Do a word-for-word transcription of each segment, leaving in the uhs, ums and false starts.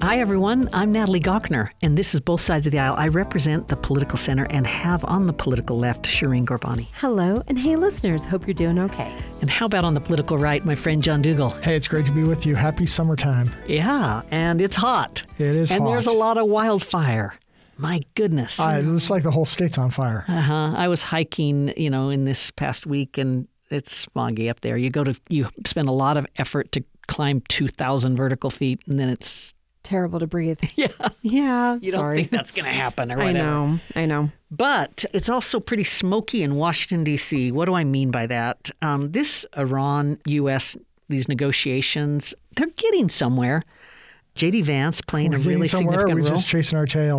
Hi, everyone. I'm Natalie Gochner, and this is Both Sides of the Aisle. I represent the political center and have on the political left Shireen Ghorbani. Hello, and hey, listeners. Hope you're doing okay. And how about on the political right, my friend John Dougal? Hey, it's great to be with you. Happy summertime. Yeah, and it's hot. It is and hot. And there's a lot of wildfire. My goodness. Uh, it looks like the whole state's on fire. Uh-huh. I was hiking, you know, in this past week, and it's smoggy up there. You go to, you spend a lot of effort to climb two thousand vertical feet, and then it's terrible to breathe. Yeah. Yeah. You sorry. don't think that's going to happen or whatever. I know. I know. But it's also pretty smoky in Washington, D C. What do I mean by that? Um, this Iran U S, these negotiations, they're getting somewhere. J D Vance playing We're a really somewhere, significant or we're role. just chasing our tail.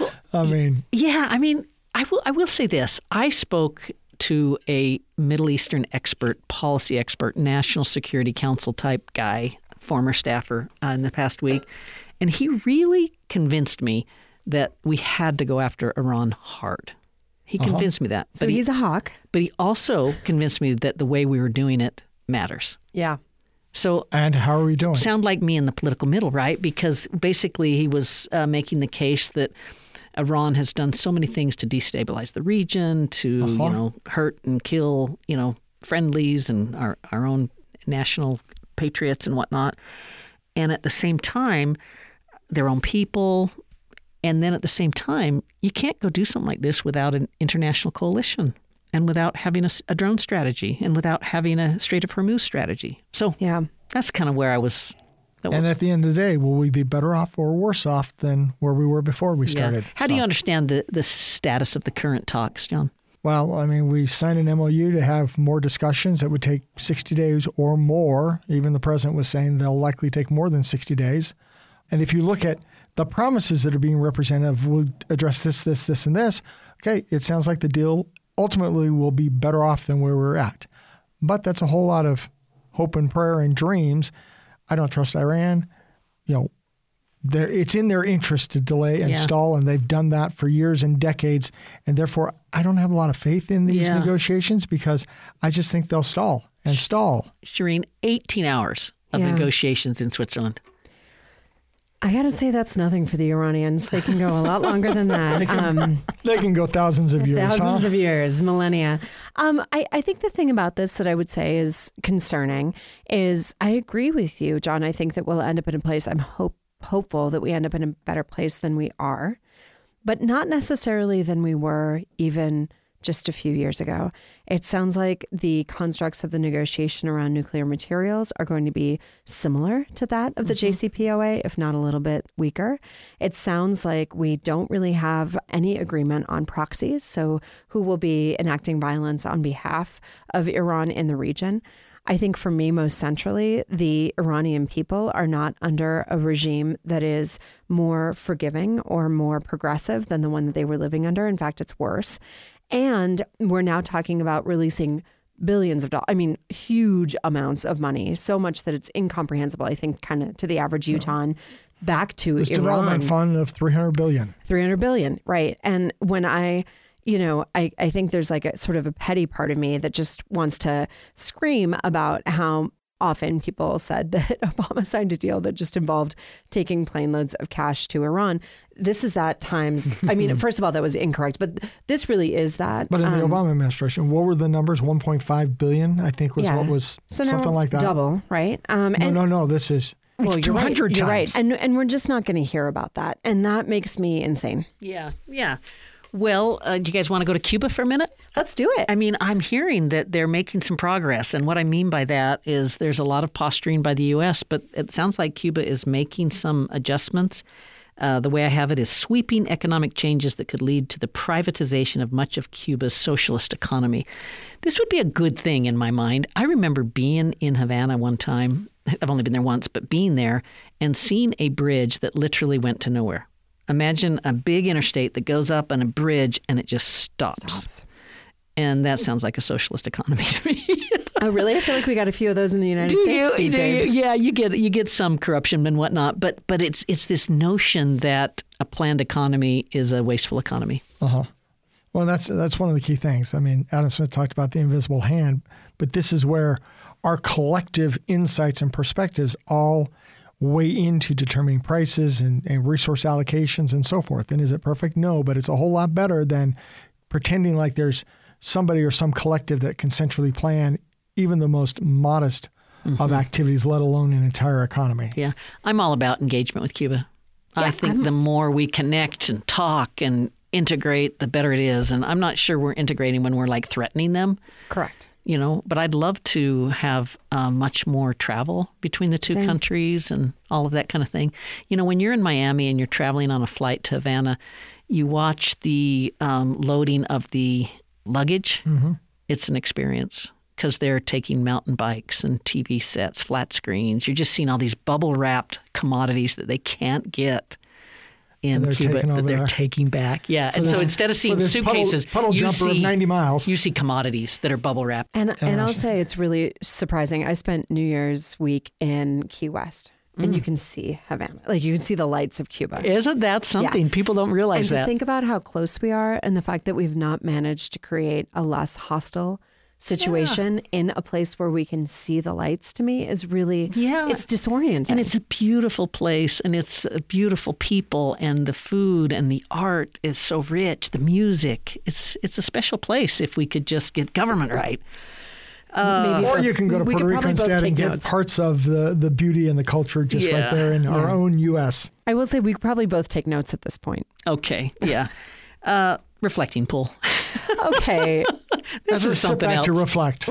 I mean. Yeah. I mean, I will, I will say this. I spoke to a Middle Eastern expert, policy expert, National Security Council type guy, former staffer uh, in the past week. And he really convinced me that we had to go after Iran hard. He Uh-huh. convinced me that. So but he's he, a hawk. But he also convinced me that the way we were doing it matters. Yeah. So and how are we doing? Sound like me in the political middle, right? Because basically he was uh, making the case that Iran has done so many things to destabilize the region, to Uh-huh. you know hurt and kill you know friendlies and our our own national patriots and whatnot, and at the same time, their own people. And then at the same time, you can't go do something like this without an international coalition and without having a, a drone strategy and without having a Strait of Hormuz strategy. So yeah, that's kind of where I was. And at the end of the day, will we be better off or worse off than where we were before we started? Yeah. How so. do you understand the, the status of the current talks, John? Well, I mean, we signed an M O U to have more discussions that would take sixty days or more. Even the president was saying they'll likely take more than sixty days. And if you look at the promises that are being represented, we'll address this, this, this, and this. Okay, it sounds like the deal ultimately will be better off than where we're at. But that's a whole lot of hope and prayer and dreams. I don't trust Iran. You know, it's in their interest to delay and yeah. stall, and they've done that for years and decades. And therefore, I don't have a lot of faith in these yeah. negotiations because I just think they'll stall and stall. Shireen, eighteen hours of yeah. negotiations in Switzerland. I got to say that's nothing for the Iranians. They can go a lot longer than that. they, can, um, they can go thousands of years. Thousands huh? of years, millennia. Um, I, I think the thing about this that I would say is concerning is I agree with you, John. I think that we'll end up in a place, I'm hope, hopeful that we end up in a better place than we are, but not necessarily than we were even just a few years ago. It sounds like the constructs of the negotiation around nuclear materials are going to be similar to that of the mm-hmm. J C P O A, if not a little bit weaker. It sounds like we don't really have any agreement on proxies, so who will be enacting violence on behalf of Iran in the region. I think for me, most centrally, the Iranian people are not under a regime that is more forgiving or more progressive than the one that they were living under. In fact, it's worse. And we're now talking about releasing billions of dollars, I mean, huge amounts of money, so much that it's incomprehensible, I think, kind of to the average Utahn, back to this Iran. development fund of three hundred billion dollars. three hundred billion dollars, right. And when I, you know, I, I think there's like a sort of a petty part of me that just wants to scream about how often people said that Obama signed a deal that just involved taking plane loads of cash to Iran. This is that times, I mean, first of all, that was incorrect, but this really is that. But in the um, Obama administration, what were the numbers? one point five billion dollars, I think was yeah. what was so something now like that. Double, right? Um, no, and, no, no, this is well, it's you're two hundred right, times. You're right. And, and we're just not going to hear about that. And that makes me insane. Yeah, yeah. Well, uh, do you guys want to go to Cuba for a minute? Let's do it. I mean, I'm hearing that they're making some progress. And what I mean by that is there's a lot of posturing by the U S, but it sounds like Cuba is making some adjustments. Uh, the way I have it is sweeping economic changes that could lead to the privatization of much of Cuba's socialist economy. This would be a good thing in my mind. I remember being in Havana one time. I've only been there once, but being there and seeing a bridge that literally went to nowhere. Imagine a big interstate that goes up on a bridge and it just stops. Stops. And that sounds like a socialist economy to me. Oh, really? I feel like we got a few of those in the United Do States you, these do days. you? Yeah, you get you get some corruption and whatnot, but but it's it's this notion that a planned economy is a wasteful economy. Uh-huh. Well, that's that's one of the key things. I mean, Adam Smith talked about the invisible hand, but this is where our collective insights and perspectives all weigh into determining prices and, and resource allocations and so forth. And is it perfect? No, but it's a whole lot better than pretending like there's somebody or some collective that can centrally plan even the most modest mm-hmm. of activities, let alone an entire economy. Yeah. I'm all about engagement with Cuba. Yeah, I think I'm... the more we connect and talk and integrate, the better it is. And I'm not sure we're integrating when we're like threatening them. Correct. You know, but I'd love to have uh, much more travel between the two Same. countries and all of that kind of thing. You know, when you're in Miami and you're traveling on a flight to Havana, you watch the um, loading of the luggage. Mm-hmm. It's an experience because they're taking mountain bikes and T V sets, flat screens. You're just seeing all these bubble-wrapped commodities that they can't get in Cuba that they're there. taking back. Yeah. For and this, so instead of seeing suitcases, puddle, puddle you, jumper see, of ninety miles. you see commodities that are bubble wrapped. And, and I'll say it's really surprising. I spent New Year's week in Key West. And mm. you can see Havana. Like you can see the lights of Cuba. Isn't that something? Yeah. People don't realize and that. And to think about how close we are and the fact that we've not managed to create a less hostile situation yeah. in a place where we can see the lights, to me is really, yeah. it's disorienting. And it's a beautiful place and it's beautiful people and the food and the art is so rich, the music. It's it's a special place if we could just get government right. Uh, Maybe or you can go to Puerto Rico instead and get notes. parts of the, the beauty and the culture just yeah. right there in yeah. our own U S. I will say we probably both take notes at this point. Okay, yeah. uh, reflecting pool. Okay. This is something back else. to reflect.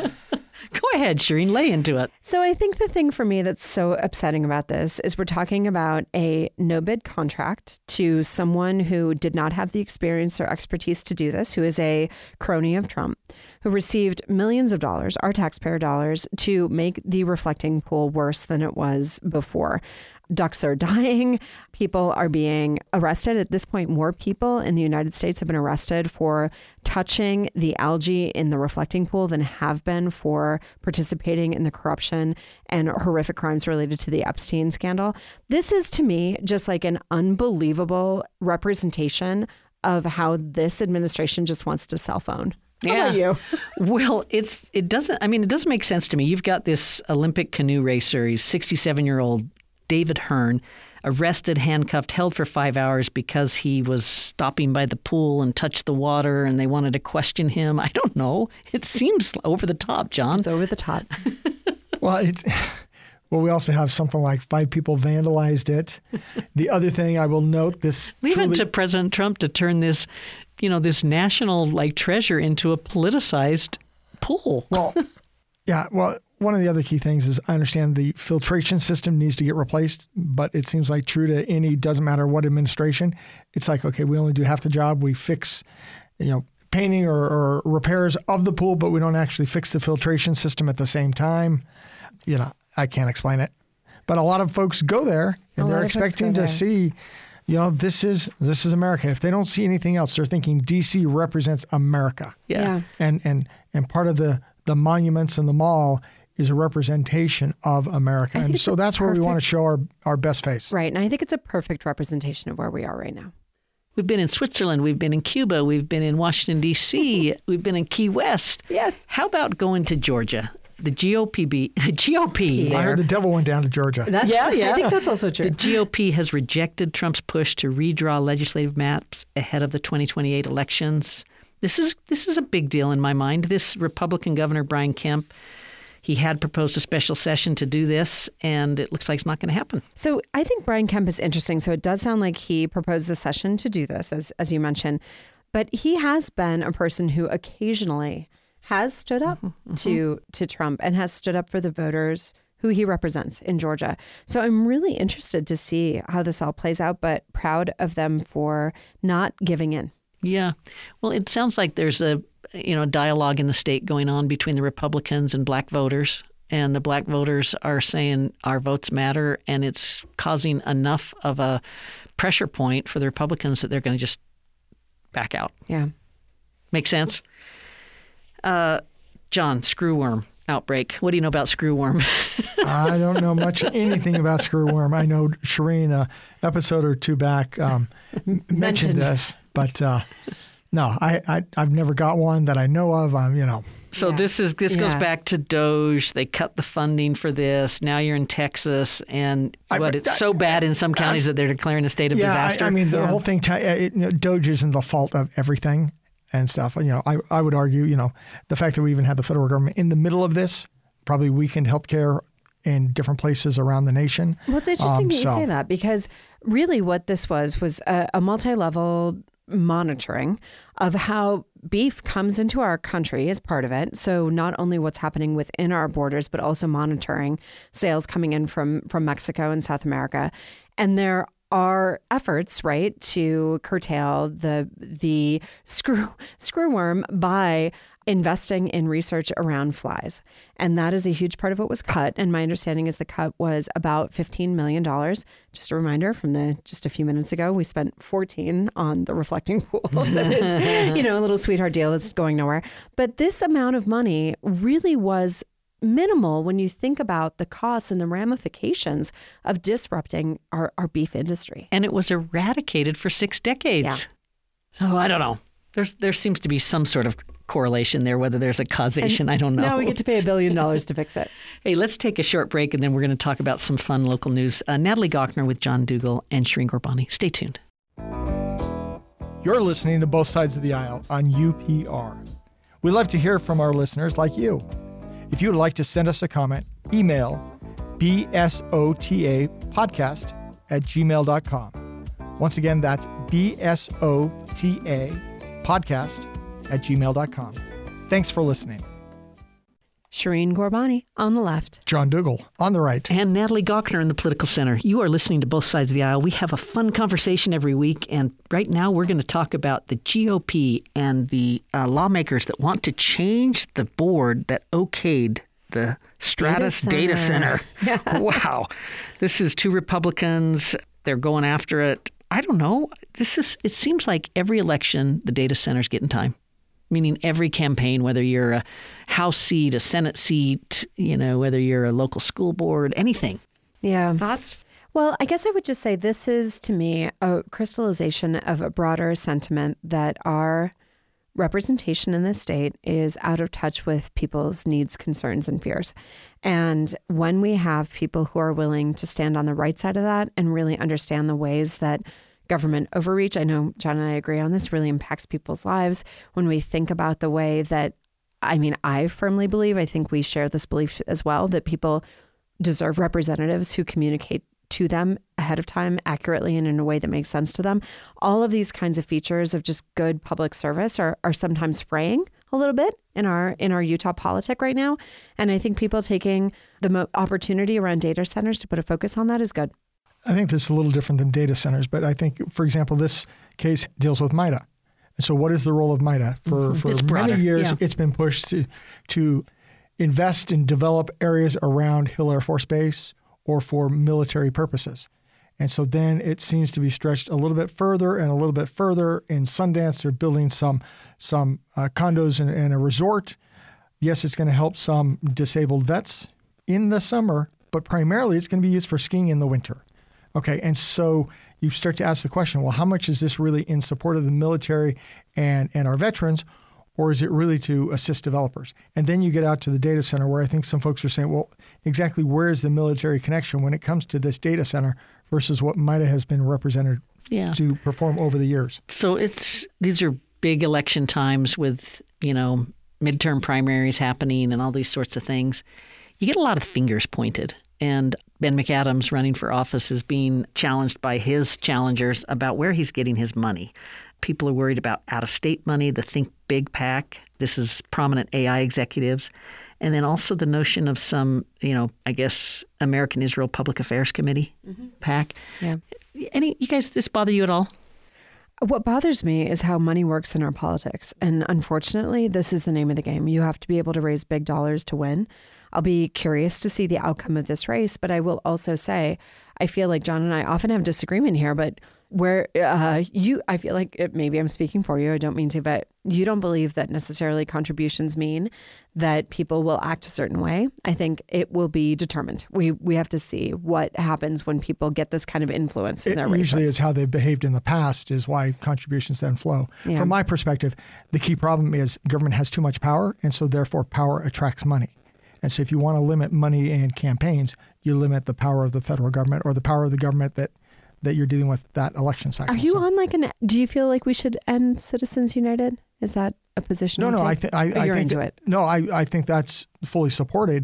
Go ahead, Shireen, lay into it. So I think the thing for me that's so upsetting about this is we're talking about a no-bid contract to someone who did not have the experience or expertise to do this, who is a crony of Trump, who received millions of dollars, our taxpayer dollars, to make the reflecting pool worse than it was before. Ducks are dying. People are being arrested. At this point, more people in the United States have been arrested for touching the algae in the reflecting pool than have been for participating in the corruption and horrific crimes related to the Epstein scandal. This is, to me, just like an unbelievable representation of how this administration just wants to cell phone. How yeah. about you? Well, it's it doesn't. I mean, it doesn't make sense to me. You've got this Olympic canoe racer. He's sixty-seven-year-old David Hearn, arrested, handcuffed, held for five hours because he was stopping by the pool and touched the water, and they wanted to question him. I don't know. It seems over the top, John. It's over the top. Well, it's. Well, we also have something like five people vandalized it. The other thing I will note, this leave truly... it to President Trump to turn this, you know, this national like treasure into a politicized pool. Well, yeah. Well, one of the other key things is I understand the filtration system needs to get replaced, but it seems like true to any, doesn't matter what administration, it's like, okay, we only do half the job. We fix, you know, painting or, or repairs of the pool, but we don't actually fix the filtration system at the same time. You know, I can't explain it, but a lot of folks go there and they're expecting to see, you know, this is this is America. If they don't see anything else, they're thinking D C represents America. Yeah, yeah. and and and part of the the monuments and the mall is a representation of America, and so that's perfect, where we want to show our our best face. Right, and I think it's a perfect representation of where we are right now. We've been in Switzerland, we've been in Cuba, we've been in Washington D C, we've been in Key West. Yes. How about going to Georgia? The G O P, the G O P. I heard the devil went down to Georgia. That's, yeah, yeah. I think that's also true. The G O P has rejected Trump's push to redraw legislative maps ahead of the twenty twenty-eight elections. This is this is a big deal in my mind. This Republican Governor Brian Kemp, he had proposed a special session to do this, and it looks like it's not going to happen. So I think Brian Kemp is interesting. So it does sound like he proposed the session to do this, as as you mentioned. But he has been a person who occasionally has stood up mm-hmm. to to Trump and has stood up for the voters who he represents in Georgia. So I'm really interested to see how this all plays out, but proud of them for not giving in. Yeah. Well, it sounds like there's a you know dialogue in the state going on between the Republicans and black voters. And the black voters are saying our votes matter, and it's causing enough of a pressure point for the Republicans that they're going to just back out. Yeah. Make sense? Uh, John, screwworm outbreak. What do you know about screwworm? I don't know much anything about screwworm. I know Shireen, a episode or two back, um, mentioned, mentioned this, but uh, no, I, I I've never got one that I know of. I'm you know. So Yeah. this is this goes Yeah. back to Doge. They cut the funding for this. Now you're in Texas, and I- what? It's I- so bad in some counties that they're declaring a state of yeah, disaster. I, I mean, the Yeah. whole thing, t- it, you know, Doge isn't the fault of everything and stuff. You know, I, I would argue, you know, the fact that we even had the federal government in the middle of this probably weakened healthcare in different places around the nation. Well, it's interesting Um, that you so- say that, because really what this was was a, a multi-level monitoring of how beef comes into our country as part of it. So not only what's happening within our borders, but also monitoring sales coming in from from Mexico and South America. And there are efforts, right, to curtail the the screw screwworm by investing in research around flies. And that is a huge part of what was cut. And my understanding is the cut was about fifteen million dollars. Just a reminder from the just a few minutes ago, we spent fourteen on the reflecting pool. That is, you know, a little sweetheart deal that's going nowhere. But this amount of money really was minimal when you think about the costs and the ramifications of disrupting our, our beef industry. and it was eradicated for six decades. So I don't know. There's there seems to be some sort of correlation there. Whether there's a causation, I don't know. Now we get to pay a billion dollars to fix it. Hey, let's take a short break, and then we're going to talk about some fun local news. Uh, Natalie Gochner with John Dougal and Shireen Gorbani. Stay tuned. You're listening to Both Sides of the Aisle on U P R. We love to hear from our listeners like you. If you would like to send us a comment, email B S O T A podcast at gmail dot com. Once again, that's B S O T A podcast at gmail dot com. Thanks for listening. Shireen Gorbani on the left. John Dougal on the right. And Natalie Gochner in the Political Center. You are listening to Both Sides of the Aisle. We have a fun conversation every week, and right now we're going to talk about the G O P and the uh, lawmakers that want to change the board that okayed the Stratus Data Center. Data Center. Wow. This is two Republicans. They're going after it. I don't know. This is. It seems like every election, the data center's getting time. Meaning every campaign, whether you're a House seat, a Senate seat, you know, whether you're a local school board, anything. Yeah. Thoughts? Well, I guess I would just say this is, to me, a crystallization of a broader sentiment that our representation in this state is out of touch with people's needs, concerns, and fears. And when we have people who are willing to stand on the right side of that and really understand the ways that government overreach, I know John and I agree on this, really impacts people's lives. When we think about the way that, I mean, I firmly believe, I think we share this belief as well, that people deserve representatives who communicate to them ahead of time accurately and in a way that makes sense to them. All of these kinds of features of just good public service are, are sometimes fraying a little bit in our in our Utah politic right now. And I think people taking the mo- opportunity around data centers to put a focus on that is good. I think this is a little different than data centers, but I think, for example, this case deals with MITA. And so what is the role of MITA? For, for It's many broader, years, yeah. it's been pushed to, to invest and develop areas around Hill Air Force Base or for military purposes. And so then it seems to be stretched a little bit further and a little bit further. In Sundance, they're building some, some uh, condos and, and a resort. Yes, it's going to help some disabled vets in the summer, but primarily it's going to be used for skiing in the winter. Okay, and so you start to ask the question, well, how much is this really in support of the military and, and our veterans, or is it really to assist developers? And then you get out to the data center where I think some folks are saying, well, exactly where is the military connection when it comes to this data center versus what MITA has been represented Yeah. to perform over the years? So it's these are big election times with, you know, midterm primaries happening and all these sorts of things. You get a lot of fingers pointed. And Ben McAdams running for office is being challenged by his challengers about where he's getting his money. People are worried about out-of-state money, the Think Big PAC. This is prominent A I executives. And then also the notion of some, you know, I guess, American Israel Public Affairs Committee, mm-hmm. PAC. Yeah. Any, you guys, this bother you at all? What bothers me is how money works in our politics. And unfortunately, this is the name of the game. You have to be able to raise big dollars to win. I'll be curious to see the outcome of this race, but I will also say, I feel like John and I often have disagreement here, but where uh, you, I feel like it, maybe I'm speaking for you. I don't mean to, but you don't believe that necessarily contributions mean that people will act a certain way. I think it will be determined. We we have to see what happens when people get this kind of influence in it their races. Usually is how they've behaved in the past is why contributions then flow. Yeah. From my perspective, the key problem is government has too much power, and so therefore power attracts money. And so if you want to limit money in campaigns, you limit the power of the federal government or the power of the government that that you're dealing with that election cycle. Are you so, on like an, do you feel like we should end Citizens United? Is that a position? No, you no, I, take? th- I, Or I you're think into that- it. No, I, I think that's fully supported.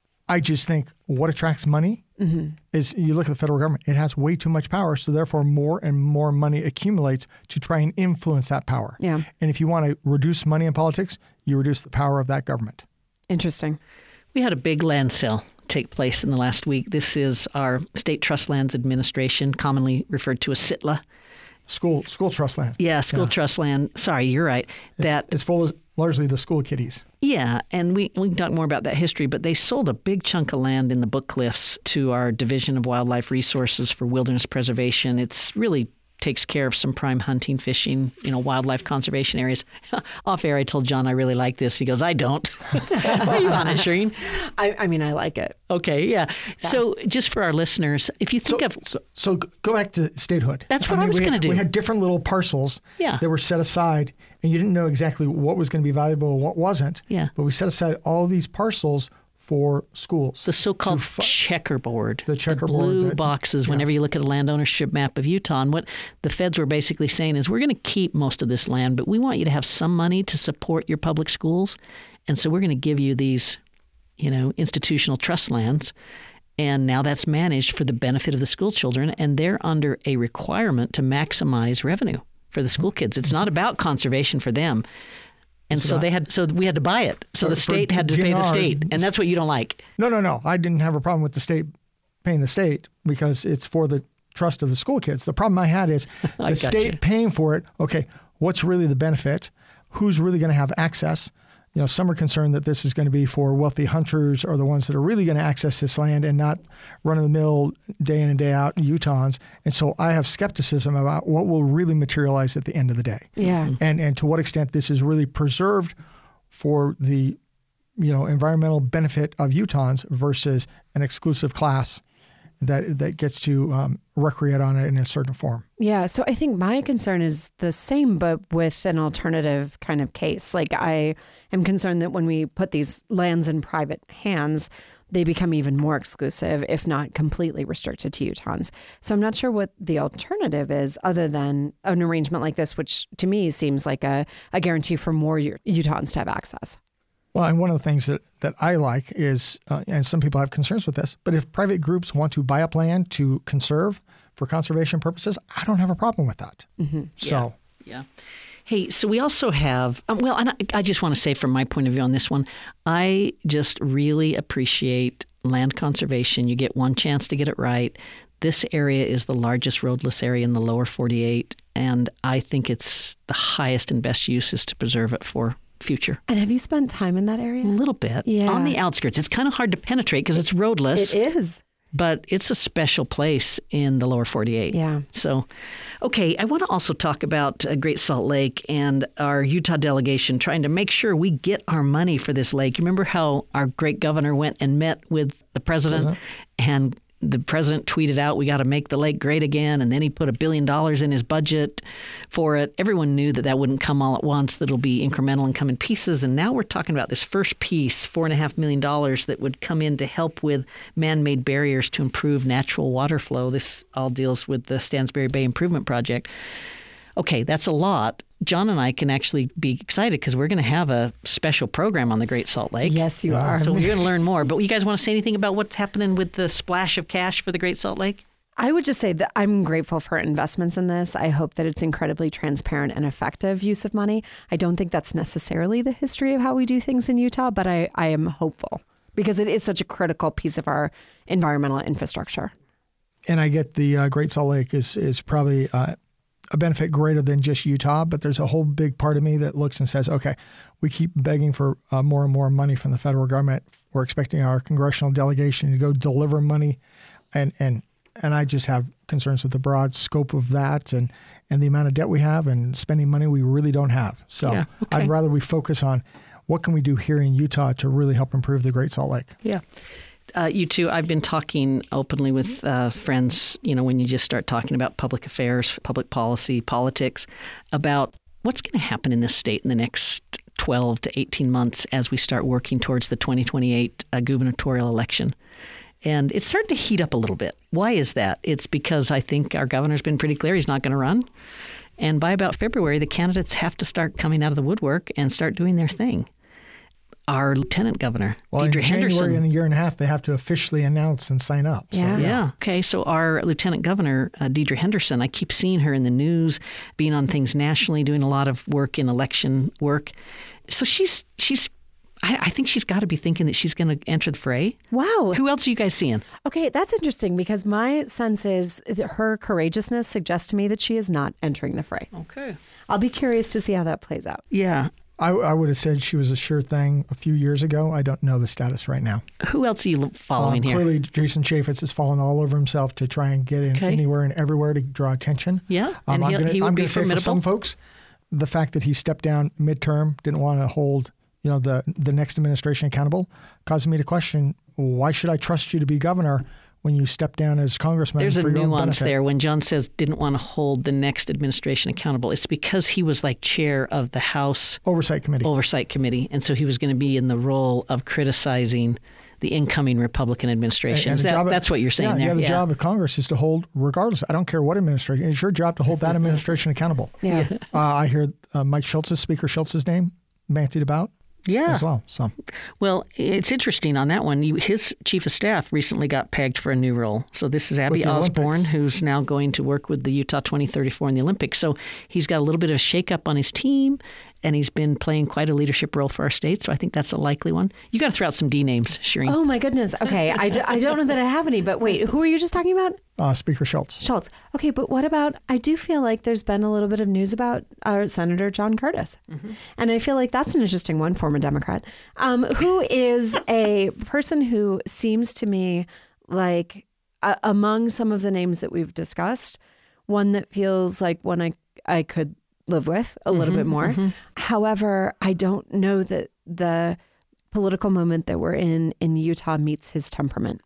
I just think what attracts money Mm-hmm. is you look at the federal government, it has way too much power. So therefore more and more money accumulates to try and influence that power. Yeah. And if you want to reduce money in politics, you reduce the power of that government. Interesting. We had a big land sale take place in the last week. This is our State Trust Lands Administration, commonly referred to as S I T L A. School school trust land. Yeah, school Yeah. trust land. Sorry, you're right. It's, That it's full of largely the school kiddies. Yeah, and we, we can talk more about that history, but they sold a big chunk of land in the Book Cliffs to our Division of Wildlife Resources for Wilderness Preservation. It's really takes care of some prime hunting, fishing, you know, wildlife conservation areas. Off air, I told John I really like this. He goes, I don't. What are you on it, Shireen? I, I mean, I like it. Okay, yeah. So just for our listeners, if you think So, of... so, so go back to statehood. That's what I was we had- gonna do. We had different little parcels Yeah. that were set aside, and you didn't know exactly what was going to be valuable and what wasn't. Yeah. But we set aside all these parcels for schools. The so-called to fu- checkerboard, The checkerboard blue that- boxes. Whenever yes. you look at a land ownership map of Utah, and what the feds were basically saying is, we're going to keep most of this land, but we want you to have some money to support your public schools, and so we're going to give you these, you know, institutional trust lands. And now that's managed for the benefit of the school children, and they're under a requirement to maximize revenue for the school kids. It's not about conservation for them. And It's so about- they had, so we had to buy it. So For- the for state had to pay the D N R, state, and that's what you don't like. No, no, no. I didn't have a problem with the state paying the state because it's for the trust of the school kids. The problem I had is the I got state you. paying for it. Okay, what's really the benefit? Who's really going to have access? You know, some are concerned that this is going to be for wealthy hunters or the ones that are really going to access this land and not run-of-the-mill day in and day out Utahns. And so I have skepticism about what will really materialize at the end of the day. Yeah. And and to what extent this is really preserved for the, you know, environmental benefit of Utahns versus an exclusive class that that gets to um, recreate on it in a certain form. Yeah. So I think my concern is the same, but with an alternative kind of case. Like I am concerned that when we put these lands in private hands, they become even more exclusive, if not completely restricted to Utahns. So I'm not sure what the alternative is other than an arrangement like this, which to me seems like a, a guarantee for more Utahns to have access. Well, and one of the things that, that I like is, uh, and some people have concerns with this, but if private groups want to buy up land to conserve for conservation purposes, I don't have a problem with that. Mm-hmm. So, Yeah. Hey, so we also have, um, well, and I, I just want to say from my point of view on this one, I just really appreciate land conservation. You get one chance to get it right. This area is the largest roadless area in the lower forty-eight, and I think it's the highest and best use is to preserve it for future. And have you spent time in that area? A little bit. Yeah. On the outskirts. It's kind of hard to penetrate because it's roadless. It is. But it's a special place in the lower forty-eight. Yeah. So, okay, I want to also talk about uh, Great Salt Lake and our Utah delegation trying to make sure we get our money for this lake. You remember how our great governor went and met with the president, President. and the president tweeted out, we got to make the lake great again. And then he put a billion dollars in his budget for it. Everyone knew that that wouldn't come all at once, that it'll be incremental and come in pieces. And now we're talking about this first piece, four and a half million dollars that would come in to help with man-made barriers to improve natural water flow. This all deals with the Stansbury Bay Improvement Project. Okay, that's a lot. John and I can actually be excited because we're going to have a special program on the Great Salt Lake. Yes, you Yeah. are. So we're going to learn more. But you guys want to say anything about what's happening with the splash of cash for the Great Salt Lake? I would just say that I'm grateful for investments in this. I hope that it's incredibly transparent and effective use of money. I don't think that's necessarily the history of how we do things in Utah, but I, I am hopeful because it is such a critical piece of our environmental infrastructure. and I get the uh, Great Salt Lake is is probably uh, a benefit greater than just Utah, but there's a whole big part of me that looks and says, okay, we keep begging for uh, more and more money from the federal government. We're expecting our congressional delegation to go deliver money and, and and I just have concerns with the broad scope of that and, and the amount of debt we have and spending money we really don't have. So Yeah, okay. I'd rather we focus on what can we do here in Utah to really help improve the Great Salt Lake. Yeah. Uh, you too. I've been talking openly with uh, friends, you know, when you just start talking about public affairs, public policy, politics, about what's going to happen in this state in the next twelve to eighteen months as we start working towards the twenty twenty-eight uh, gubernatorial election. And it's starting to heat up a little bit. Why is that? It's because I think our governor's been pretty clear he's not going to run. And by about February, the candidates have to start coming out of the woodwork and start doing their thing. Our lieutenant governor, Well, Deidre in Henderson. January in a year and a half, they have to officially announce and sign up. So, Yeah. Yeah. Okay. So our Lieutenant Governor, uh, Deidre Henderson, I keep seeing her in the news, being on things nationally, doing a lot of work in election work. So she's she's. I, I think she's got to be thinking that she's going to enter the fray. Wow. Who else are you guys seeing? Okay, that's interesting because my sense is that her courageousness suggests to me that she is not entering the fray. Okay. I'll be curious to see how that plays out. Yeah. I, I would have said she was a sure thing a few years ago. I don't know the status right now. Who else are you lo- following Um, here? Clearly, Jason Chaffetz has fallen all over himself to try and get in Okay. anywhere and everywhere to draw attention. Yeah, Um, and I'm he'll- gonna, he would I'm be gonna say for formidable. some folks, the fact that he stepped down midterm, didn't want to hold you know the the next administration accountable, caused me to question, why should I trust you to be governor when you step down as congressman? There's a for your own nuance benefit? there. When John says didn't want to hold the next administration accountable, it's because he was like chair of the House Oversight Committee. Oversight Committee, and so he was going to be in the role of criticizing the incoming Republican administration. And Is the that, job of- that's what you're saying yeah, there? Yeah, the job of Congress is to hold, regardless. I don't care what administration. It's your job to hold that administration accountable. Yeah. Uh, I hear uh, Mike Schultz's, Speaker Schultz's name bantied about Yeah. as well. So Well, it's interesting on that one. You, his chief of staff recently got pegged for a new role. So this is Abby the Osborne, Olympics. who's now going to work with the Utah twenty thirty-four in the Olympics. So he's got a little bit of a shakeup on his team, and he's been playing quite a leadership role for our state. So I think that's a likely one. You got to throw out some D names, Shireen. Oh my goodness. Okay, I, d- I don't know that I have any, but wait, who are you just talking about? uh, Speaker Schultz. Schultz. Okay, but what about, I do feel like there's been a little bit of news about our Senator John Curtis. Mm-hmm. And I feel like that's an interesting one, former Democrat, um, who is a person who seems to me like uh, among some of the names that we've discussed, one that feels like one I, I could live with a little Mm-hmm, bit more. mm-hmm. However, I don't know that the political moment that we're in in Utah meets his temperament.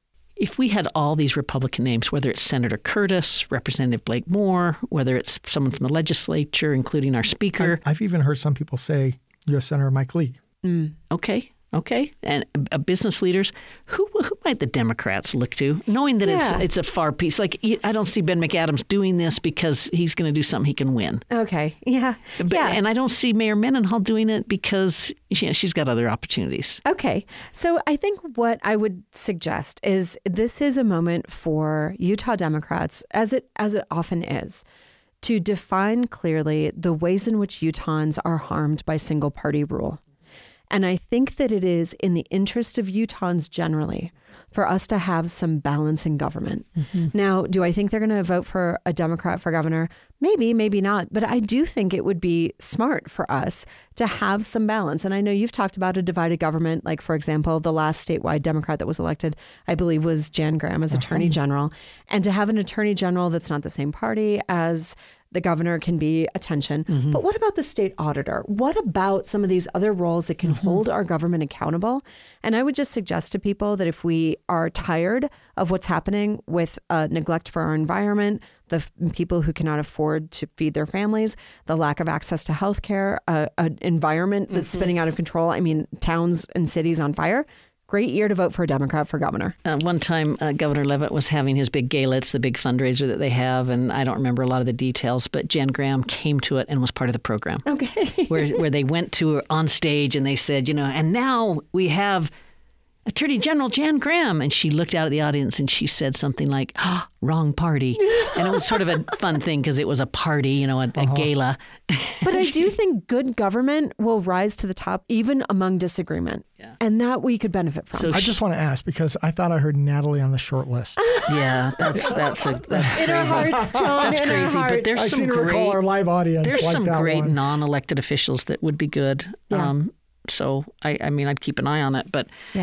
If we had all these Republican names, whether it's Senator Curtis, Representative Blake Moore, whether it's someone from the legislature, including our speaker. I've even heard some people say U S Senator Mike Lee. Okay. Okay. And uh, business leaders, who who might the Democrats look to, knowing that Yeah. it's it's a far piece? Like, I don't see Ben McAdams doing this because he's going to do something he can win. Okay. Yeah. But, yeah. And I don't see Mayor Mendenhall doing it because you know, she's got other opportunities. Okay. So I think what I would suggest is this is a moment for Utah Democrats, as it as it often is, to define clearly the ways in which Utahns are harmed by single party rule. And I think that it is in the interest of Utahns generally for us to have some balance in government. Mm-hmm. Now, do I think they're going to vote for a Democrat for governor? Maybe, maybe not. But I do think it would be smart for us to have some balance. And I know you've talked about a divided government. Like, for example, the last statewide Democrat that was elected, I believe, was Jan Graham as Attorney General. And to have an Attorney General that's not the same party as the governor can be attention. Mm-hmm. But what about the state auditor? What about some of these other roles that can mm-hmm. hold our government accountable? And I would just suggest to people that if we are tired of what's happening with uh, neglect for our environment, the f- people who cannot afford to feed their families, the lack of access to health care, uh, an environment that's mm-hmm. spinning out of control, I mean, towns and cities on fire, great year to vote for a Democrat for governor. Uh, one time, uh, Governor Leavitt was having his big gala. It's the big fundraiser that they have, and I don't remember a lot of the details, but Jan Graham came to it and was part of the program. Okay. where where they went to her on stage and they said, you know, and now we have Attorney General Jan Graham. And she looked out at the audience and she said something like, oh, wrong party. And it was sort of a fun thing because it was a party, you know, a, a uh-huh. gala. But I do think good government will rise to the top, even among disagreement. Yeah. And that we could benefit from. So I just want to ask, because I thought I heard Natalie on the short list. Yeah, that's that's a, that's in crazy. our hearts, John. That's in crazy. Our But there's I some seem to great, recall our live audience. There's like some that great one. non-elected officials that would be good. Yeah. Um, so I, I mean, I'd keep an eye on it. But yeah.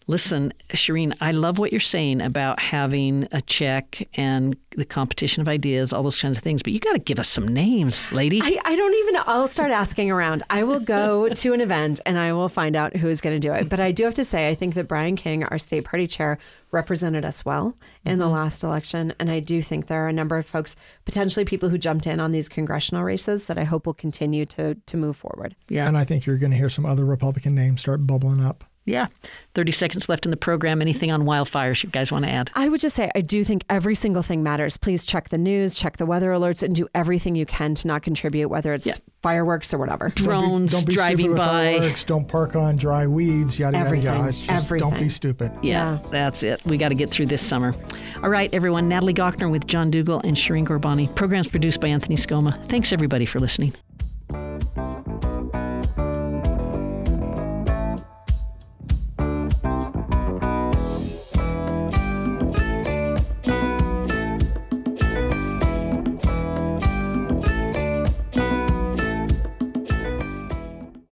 Listen, Shireen, I love what you're saying about having a check and the competition of ideas, all those kinds of things. But you got to give us some names, lady. I, I don't even, I'll start asking around. I will go to an event and I will find out who's going to do it. But I do have to say, I think that Brian King, our state party chair, represented us well in mm-hmm. the last election. And I do think there are a number of folks, potentially people who jumped in on these congressional races that I hope will continue to to move forward. Yeah. And I think you're going to hear some other Republican names start bubbling up. Yeah. thirty seconds left in the program. Anything on wildfires you guys want to add? I would just say I do think every single thing matters. Please check the news, check the weather alerts, and do everything you can to not contribute, whether it's yeah. fireworks or whatever. Drones, don't be, don't be driving by. Fireworks, don't park on dry weeds, yada, everything, yada, yada. Just everything. Don't be stupid. Yeah, yeah, that's it. We got to get through this summer. All right, everyone. Natalie Gochnour with John Dougall and Shireen Ghorbani. Program's produced by Anthony Scoma. Thanks, everybody, for listening.